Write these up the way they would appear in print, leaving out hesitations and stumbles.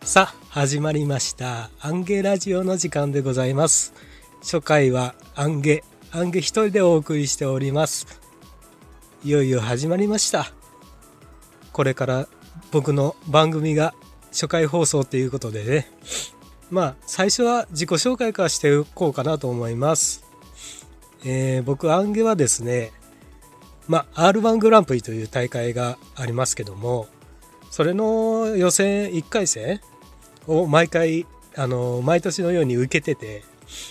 さあ始まりましたアンゲラジオの時間でございます。初回はアンゲ一人でお送りしております。いよいよ始まりました。これから僕の番組が初回放送ということでね、最初は自己紹介からしていこうかなと思います。僕アンゲはですね、R1 グランプリという大会がありますけども、それの予選1回戦を毎回毎年のように受けてて、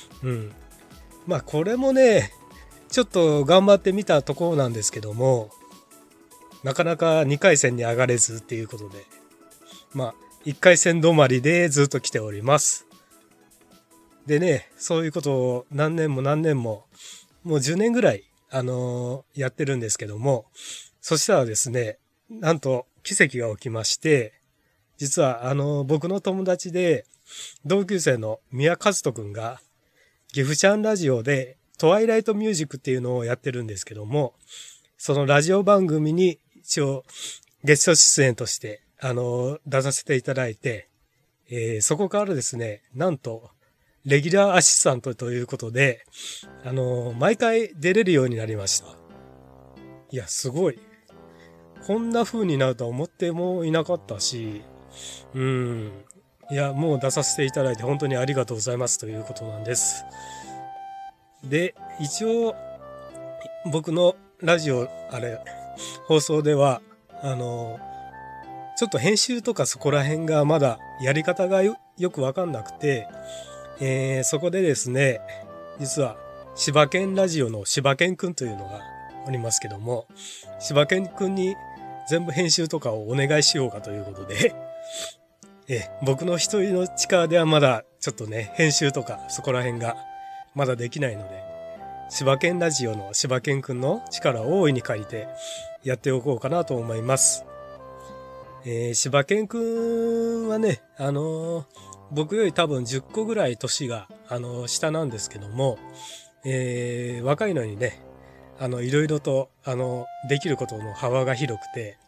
これもねちょっと頑張ってみたところなんですけども、なかなか2回戦に上がれずっていうことで、1回戦止まりでずっと来ております。でね、そういうことを何年ももう10年ぐらいやってるんですけども、そしたらですね、なんと奇跡が起きまして、実は僕の友達で同級生の宮和人くんが岐阜ちゃんラジオでトワイライトミュージックっていうのをやってるんですけども、そのラジオ番組に一応ゲスト出演として出させていただいて、そこからですね、なんとレギュラーアシスタントということで毎回出れるようになりました。いや、すごい、こんな風になるとは思ってもいなかったし、いや、もう出させていただいて本当にありがとうございますということなんです。で、一応僕のラジオ放送ではちょっと編集とかそこら辺がまだやり方がよくわかんなくて、そこでですね、実は柴犬ラジオの柴犬くんというのがおりますけども、柴犬くんに全部編集とかをお願いしようかということで僕の一人の力ではまだちょっとね、編集とかそこら辺がまだできないので、柴犬ラジオの柴犬くんの力を大いに借りてやっておこうかなと思います。柴犬くんはね、僕より多分10個ぐらい年が下なんですけども、若いのにね、いろいろとできることの幅が広くて、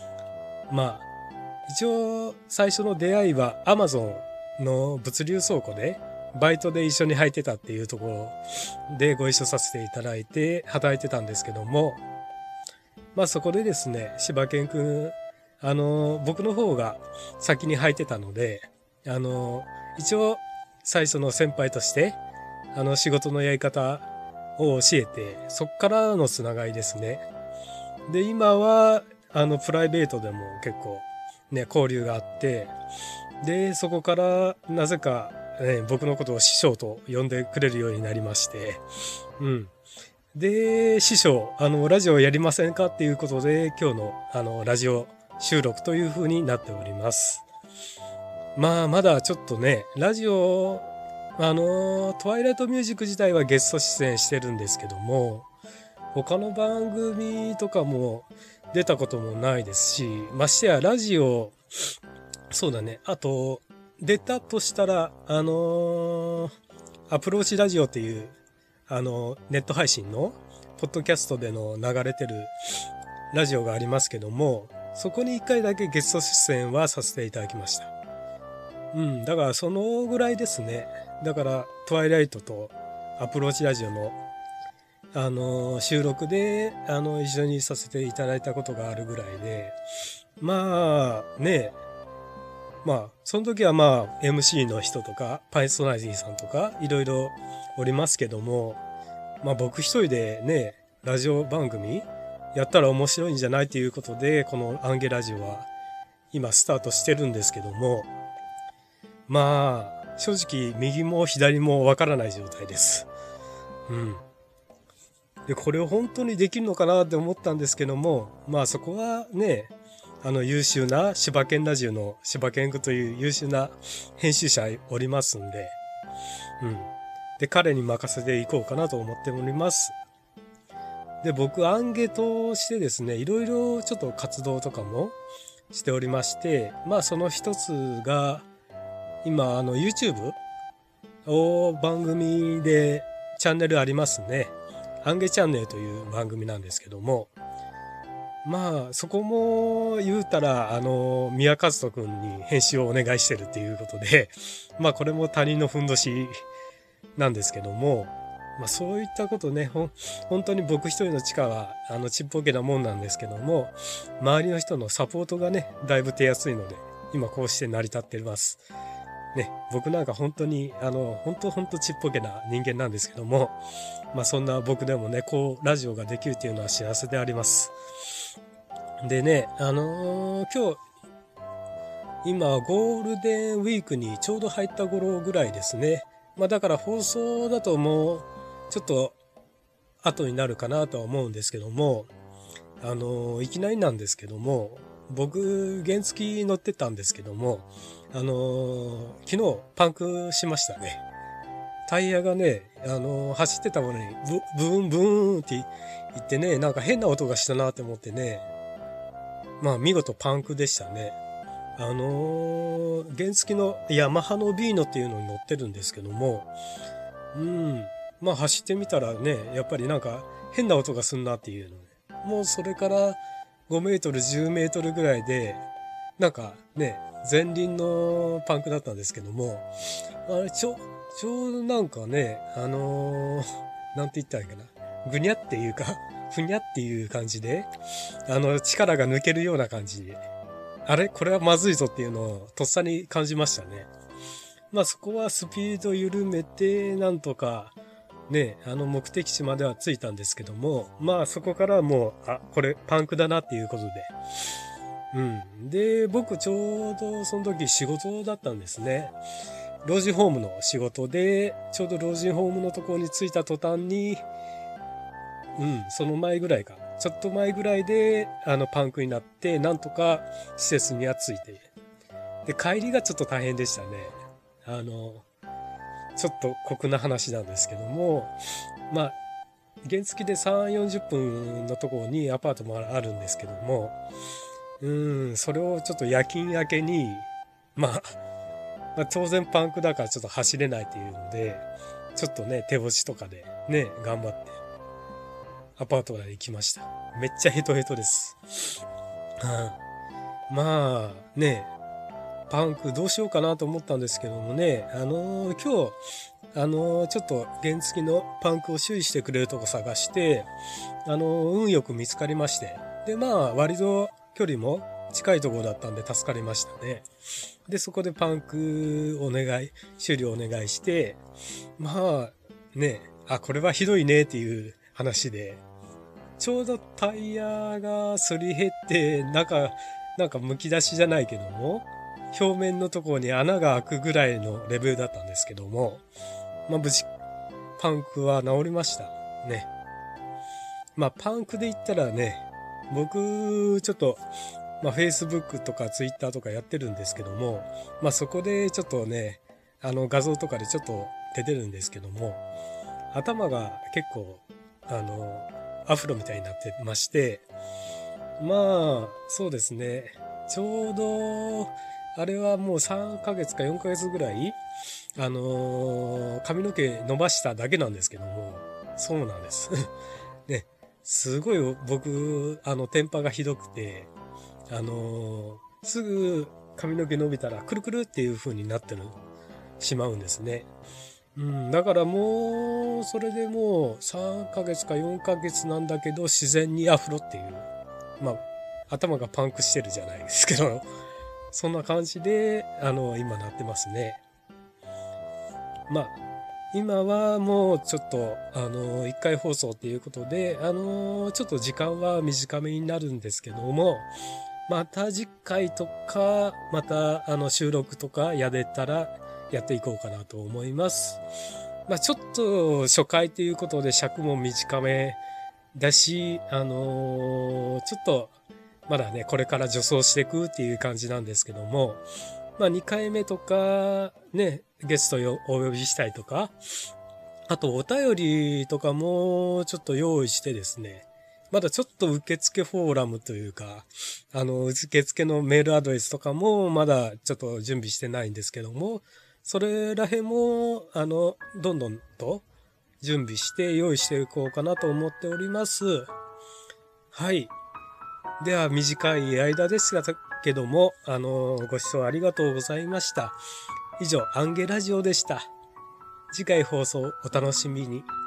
一応最初の出会いは Amazon の物流倉庫でバイトで一緒に入ってたっていうところでご一緒させていただいて働いてたんですけども、そこでですね、柴犬くん僕の方が先に入ってたので、一応最初の先輩として仕事のやり方を教えて、そっからのつながりですね。で、今はプライベートでも結構ね、交流があって、で、そこからなぜか、僕のことを師匠と呼んでくれるようになりまして、で、師匠、ラジオやりませんかっていうことで、今日のラジオ収録という風になっております。まだちょっとね、ラジオ、トワイライトミュージック自体はゲスト出演してるんですけども、他の番組とかも出たこともないですし、ましてやラジオ、そうだね、あと出たとしたらアプローチラジオっていうネット配信のポッドキャストでの流れてるラジオがありますけども、そこに1回だけゲスト出演はさせていただきました。だからそのぐらいですね。だからトワイライトとアプローチラジオの収録で一緒にさせていただいたことがあるぐらいで、その時はMC の人とかパイソナリティさんとかいろいろおりますけども、僕一人でね、ラジオ番組やったら面白いんじゃないということで、このアンゲラジオは今スタートしてるんですけども、正直右も左もわからない状態です。で、これを本当にできるのかなって思ったんですけども、そこはね、優秀な柴犬ラジオの柴犬くんという優秀な編集者おりますんで、で、彼に任せていこうかなと思っております。で、僕、アンゲとしてですね、いろいろちょっと活動とかもしておりまして、その一つが、今、YouTube を番組でチャンネルありますね。アンゲチャンネルという番組なんですけども、 まあ、そこも言うたら、宮和人くんに編集をお願いしてるっていうことで、まあ、これも他人のふんどしなんですけども、まあ、そういったことね、本当に僕一人の力は、ちっぽけなもんなんですけども、周りの人のサポートがね、だいぶ手厚いので、今こうして成り立ってます。ね、僕なんか本当に、本当ちっぽけな人間なんですけども、まあ、そんな僕でもね、こう、ラジオができるっていうのは幸せであります。でね、今日、今、ゴールデンウィークにちょうど入った頃ぐらいですね。まあだから放送だともう、ちょっと後になるかなとは思うんですけども、いきなりなんですけども、僕、原付乗ってたんですけども、昨日パンクしましたね。タイヤがね、走ってたものにブーンブーンって言ってね、なんか変な音がしたなって思ってね、まあ見事パンクでしたね。原付のヤマハのビーノっていうのに乗ってるんですけども、まあ走ってみたらね、やっぱりなんか変な音がすんなっていうのね。もうそれから5メートル、10メートルぐらいで、なんかね、前輪のパンクだったんですけども、あれちょうどなんかね、なんて言ったらいいかな。ぐにゃっていうか、ふにゃっていう感じで、力が抜けるような感じで、あれこれはまずいぞっていうのをとっさに感じましたね。まあそこはスピード緩めて、なんとか、ね、目的地までは着いたんですけども、まあそこからもう、これパンクだなっていうことで。で、僕ちょうどその時仕事だったんですね。老人ホームの仕事で、ちょうど老人ホームのところに着いた途端に、その前ぐらいか。ちょっと前ぐらいで、パンクになって、なんとか施設には着いて。で、帰りがちょっと大変でしたね。ちょっと酷な話なんですけども、まあ、原付で3、40分のところにアパートもあるんですけども、それをちょっと夜勤明けに、まあ当然パンクだからちょっと走れないっていうので、ちょっとね、手押しとかでね、頑張ってアパートまで行きました。めっちゃヘトヘトです。まあね、パンクどうしようかなと思ったんですけどもね、今日、ちょっと原付のパンクを修理してくれるとこ探して、運よく見つかりまして。で、まあ、割と距離も近いところだったんで助かりましたね。で、そこでパンク修理をお願いして、まあ、ね、これはひどいねっていう話で、ちょうどタイヤがすり減って、なんか剥き出しじゃないけども、表面のところに穴が開くぐらいのレベルだったんですけども、まあ無事、パンクは治りました。ね。まあパンクで言ったらね、僕、ちょっと、まあ Facebook とか Twitter とかやってるんですけども、まあそこでちょっとね、画像とかでちょっと出てるんですけども、頭が結構、アフロみたいになってまして、まあ、そうですね。ちょうど、あれはもう3ヶ月か4ヶ月ぐらい、髪の毛伸ばしただけなんですけども、そうなんです。ね、すごい僕、テンパがひどくて、すぐ髪の毛伸びたらくるくるっていう風になってしまうんですね。だからもう、それでもう3ヶ月か4ヶ月なんだけど、自然にアフロっていう、まあ、頭がパンクしてるじゃないですけど、そんな感じで、今なってますね。まあ、今はもうちょっと、1回放送っていうことで、ちょっと時間は短めになるんですけども、また次回とか、また、収録とかやれたらやっていこうかなと思います。まあ、ちょっと初回ということで尺も短めだし、ちょっと、まだね、これから助走していくっていう感じなんですけども、まあ2回目とか、ね、ゲストをお呼びしたりとか、あとお便りとかもちょっと用意してですね、まだちょっと受付フォーラムというか、受付のメールアドレスとかもまだちょっと準備してないんですけども、それらへんも、どんどんと準備して用意していこうかなと思っております。はい。 では短い間ですけども、ご視聴ありがとうございました。以上、アンゲラジオでした。次回放送お楽しみに。